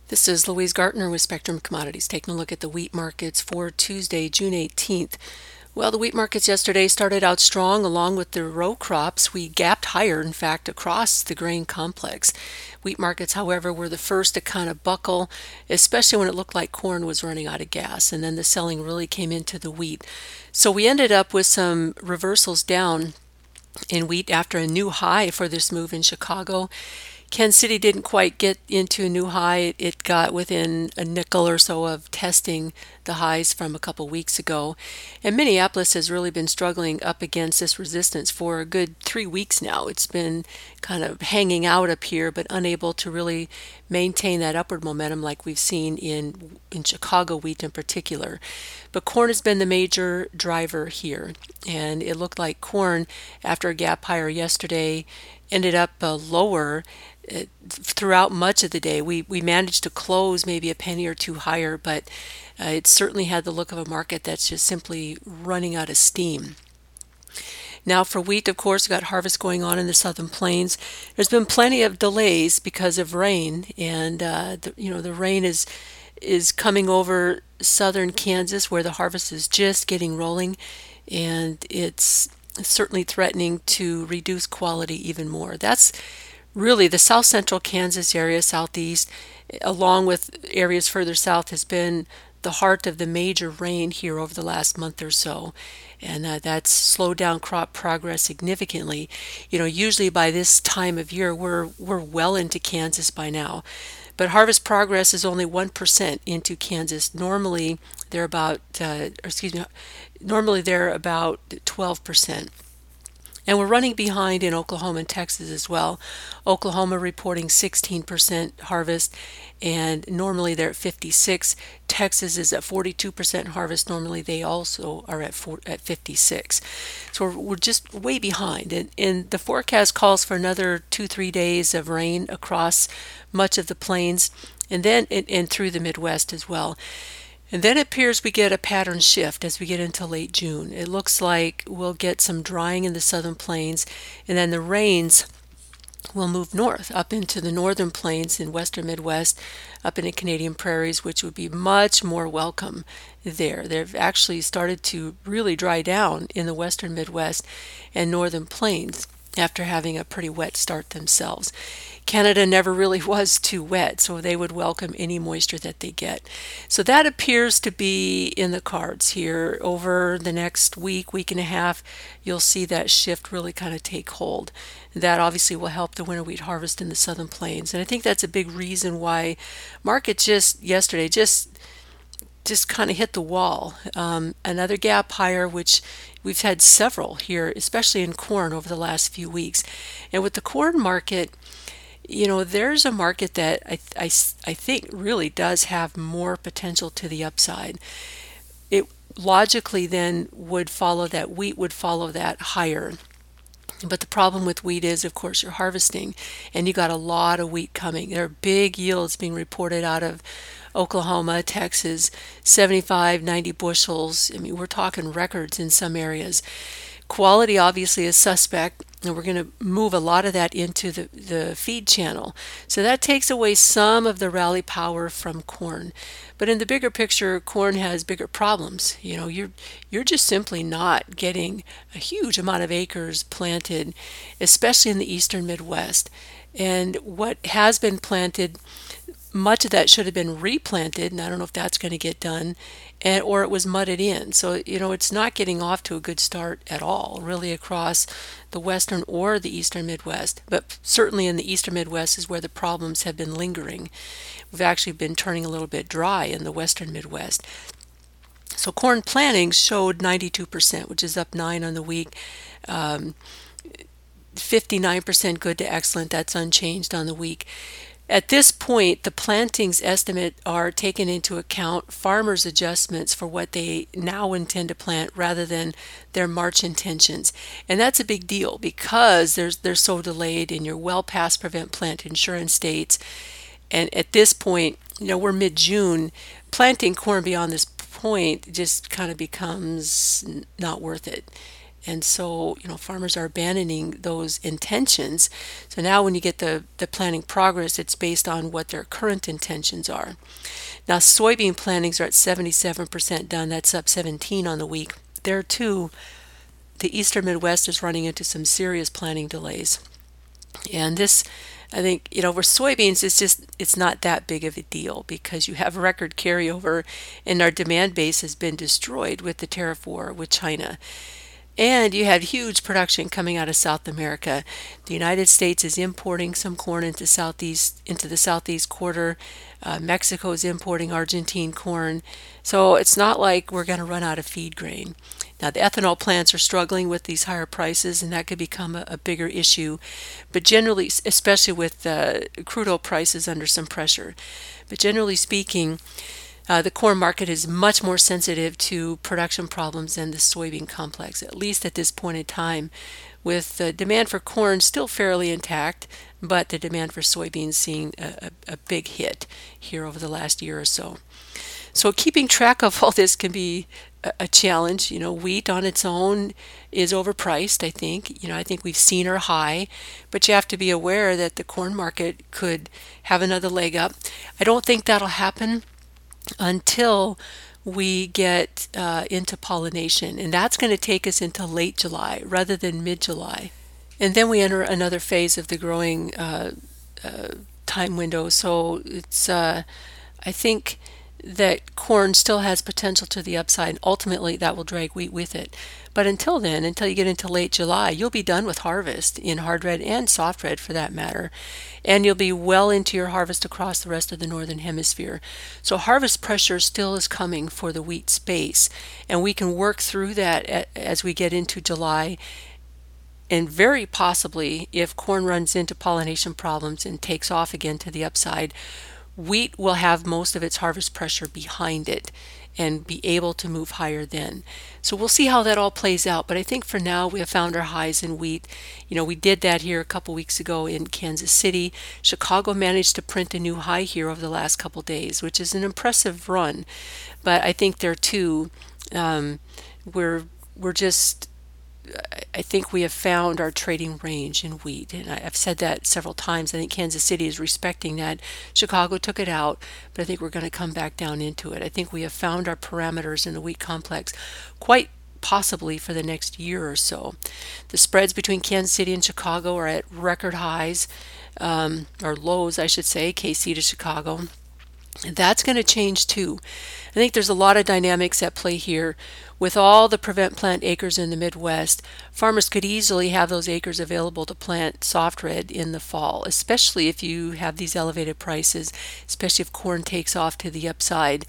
This is Louise Gartner with Spectrum Commodities, taking a look at the wheat markets for Tuesday, June 18th. Well, the wheat markets yesterday started out strong along with the row crops. We gapped higher, in fact, across the grain complex. Wheat markets, however, were the first to kind of buckle, especially when it looked like corn was running out of gas, and then the selling really came into the wheat. So we ended up with some reversals down in wheat after a new high for this move in Chicago. Kansas City didn't quite get into a new high. It got within a nickel or so of testing the highs from a couple weeks ago. And Minneapolis has really been struggling up against this resistance for a good 3 weeks now. It's been kind of hanging out up here, but unable to really maintain that upward momentum like we've seen in Chicago wheat in particular. But corn has been the major driver here. And it looked like corn, after a gap higher yesterday, ended up lower throughout much of the day. We managed to close maybe a penny or two higher, but it certainly had the look of a market that's just simply running out of steam. Now for wheat, of course, we've got harvest going on in the southern plains. There's been plenty of delays because of rain, and the rain is coming over southern Kansas where the harvest is just getting rolling, and it's certainly threatening to reduce quality even more. That's really the south central Kansas area, southeast, along with areas further south, has been the heart of the major rain here over the last month or so. And that's slowed down crop progress significantly. Usually by this time of year, we're well into Kansas by now. But harvest progress is only 1% into Kansas. Normally they're about 12%. And we're running behind in Oklahoma and Texas as well. Oklahoma reporting 16% harvest, and normally they're at 56. Texas is at 42% harvest. Normally they also are at 56. So we're just way behind. And the forecast calls for another 2-3 days of rain across much of the plains, and then and through the Midwest as well. And then it appears we get a pattern shift as we get into late June. It looks like we'll get some drying in the southern plains, and then the rains will move north up into the northern plains in western Midwest, up into Canadian prairies, which would be much more welcome there. They've actually started to really dry down in the western Midwest and northern plains after having a pretty wet start themselves. Canada never really was too wet, so they would welcome any moisture that they get. So that appears to be in the cards here. Over the next week and a half, you'll see that shift really kind of take hold. That obviously will help the winter wheat harvest in the southern plains. And I think that's a big reason why market just yesterday just kind of hit the wall. Another gap higher, which we've had several here, especially in corn over the last few weeks. And with the corn market, there's a market that I think really does have more potential to the upside. It logically then would follow that wheat would follow that higher. But the problem with wheat is, of course, you're harvesting, and you got a lot of wheat coming. There are big yields being reported out of Oklahoma, Texas, 75, 90 bushels. I mean, we're talking records in some areas. Quality obviously is suspect, and we're going to move a lot of that into the feed channel. So that takes away some of the rally power from corn. But in the bigger picture, corn has bigger problems. You're just simply not getting a huge amount of acres planted, especially in the eastern Midwest. And what has been planted, much of that should have been replanted, and I don't know if that's going to get done, or it was mudded in. So, it's not getting off to a good start at all, really, across the western or the eastern Midwest. But certainly in the eastern Midwest is where the problems have been lingering. We've actually been turning a little bit dry in the western Midwest. So corn planting showed 92%, which is up 9 on the week. 59% good to excellent. That's unchanged on the week. At this point, the plantings estimate are taken into account farmers' adjustments for what they now intend to plant rather than their March intentions. And that's a big deal because they're so delayed and you're well past prevent plant insurance dates. And at this point, we're mid-June. Planting corn beyond this point just kind of becomes not worth it. And so, farmers are abandoning those intentions. So now when you get the planting progress, it's based on what their current intentions are. Now, soybean plantings are at 77% done. That's up 17 on the week. There too, the eastern Midwest is running into some serious planting delays. And this, I think, with soybeans, it's not that big of a deal because you have record carryover and our demand base has been destroyed with the tariff war with China. And you had huge production coming out of South America. The United States is importing some corn into the southeast quarter. Mexico is importing Argentine corn. So it's not like we're going to run out of feed grain. Now, the ethanol plants are struggling with these higher prices, and that could become a bigger issue. But generally, especially with crude oil prices under some pressure. But generally speaking, the corn market is much more sensitive to production problems than the soybean complex, at least at this point in time, with the demand for corn still fairly intact, but the demand for soybeans seeing a big hit here over the last year or so. So keeping track of all this can be a challenge. Wheat on its own is overpriced, I think. I think we've seen our high, but you have to be aware that the corn market could have another leg up. I don't think that'll happen until we get into pollination, and that's going to take us into late July rather than mid-July. And then we enter another phase of the growing time window. So I think that corn still has potential to the upside, and ultimately that will drag wheat with it. But until then, until you get into late July, you'll be done with harvest in hard red and soft red for that matter, and you'll be well into your harvest across the rest of the northern hemisphere. So harvest pressure still is coming for the wheat space, and we can work through that as we get into July. And very possibly, if corn runs into pollination problems and takes off again to the upside, wheat will have most of its harvest pressure behind it and be able to move higher then. So we'll see how that all plays out. But I think for now we have found our highs in wheat. We did that here a couple weeks ago in Kansas City. Chicago managed to print a new high here over the last couple days, which is an impressive run. But I think there too, we're just I think we have found our trading range in wheat, and I've said that several times. I think Kansas City is respecting that. Chicago took it out, but I think we're going to come back down into it. I think we have found our parameters in the wheat complex quite possibly for the next year or so. The spreads between Kansas City and Chicago are at record highs, or lows, I should say, KC to Chicago. That's going to change too. I think there's a lot of dynamics at play here. With all the prevent plant acres in the Midwest, farmers could easily have those acres available to plant soft red in the fall, especially if you have these elevated prices, especially if corn takes off to the upside.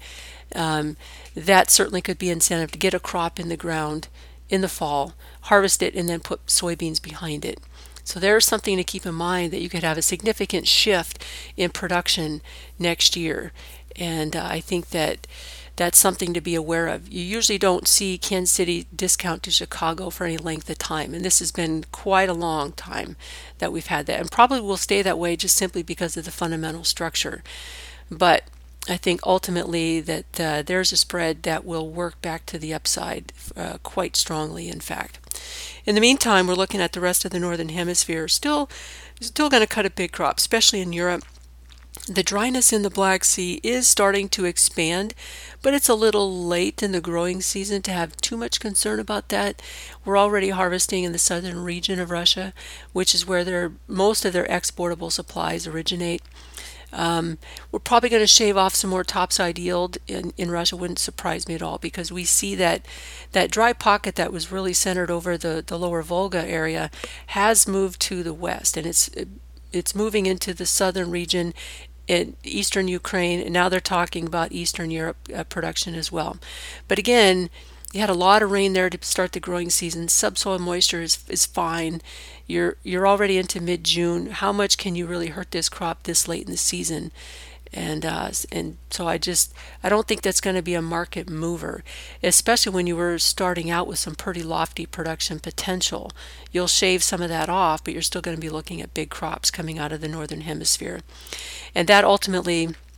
That certainly could be incentive to get a crop in the ground in the fall, harvest it, and then put soybeans behind it. So there's something to keep in mind, that you could have a significant shift in production next year. And I think that's something to be aware of. You usually don't see Kansas City discount to Chicago for any length of time. And this has been quite a long time that we've had that. And probably will stay that way just simply because of the fundamental structure. But I think ultimately that there's a spread that will work back to the upside quite strongly, in fact. In the meantime, we're looking at the rest of the northern hemisphere still going to cut a big crop, especially in Europe. The dryness in the Black Sea is starting to expand, but it's a little late in the growing season to have too much concern about that. We're already harvesting in the southern region of Russia, which is where most of their exportable supplies originate. We're probably going to shave off some more topside yield in Russia. Wouldn't surprise me at all, because we see that dry pocket that was really centered over the lower Volga area has moved to the west, and it's moving into the southern region in eastern Ukraine, and now they're talking about Eastern Europe production as well. But again, you had a lot of rain there to start the growing season. Subsoil moisture is fine. You're already into mid-June. How much can you really hurt this crop this late in the season? And so I don't think that's going to be a market mover, especially when you were starting out with some pretty lofty production potential. You'll shave some of that off, but you're still going to be looking at big crops coming out of the northern hemisphere. And that ultimately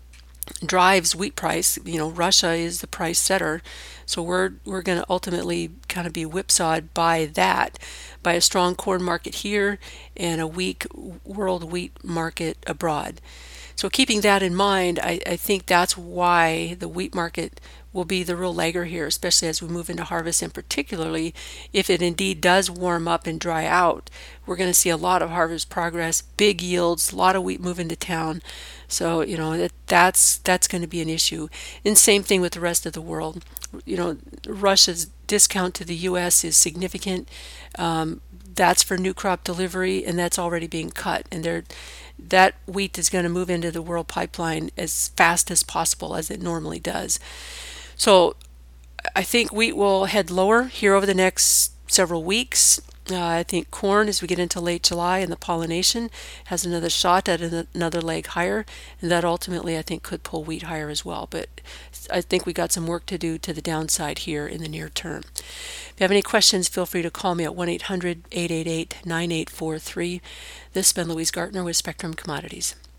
drives wheat price. Russia is the price setter, so we're going to ultimately kind of be whipsawed by that, by a strong corn market here and a weak world wheat market abroad. So keeping that in mind, I think that's why the wheat market will be the real lagger here, especially as we move into harvest, and particularly if it indeed does warm up and dry out. We're going to see a lot of harvest progress, big yields, a lot of wheat moving to town. So, that's going to be an issue. And same thing with the rest of the world. Russia's discount to the U.S. is significant. That's for new crop delivery, and that's already being cut. And that wheat is going to move into the world pipeline as fast as possible, as it normally does. So I think wheat will head lower here over the next several weeks. I think corn, as we get into late July and the pollination, has another shot at another leg higher, and that ultimately I think could pull wheat higher as well. But I think we got some work to do to the downside here in the near term. If you have any questions, feel free to call me at 1-800-888-9843. This has been Louise Gartner with Spectrum Commodities.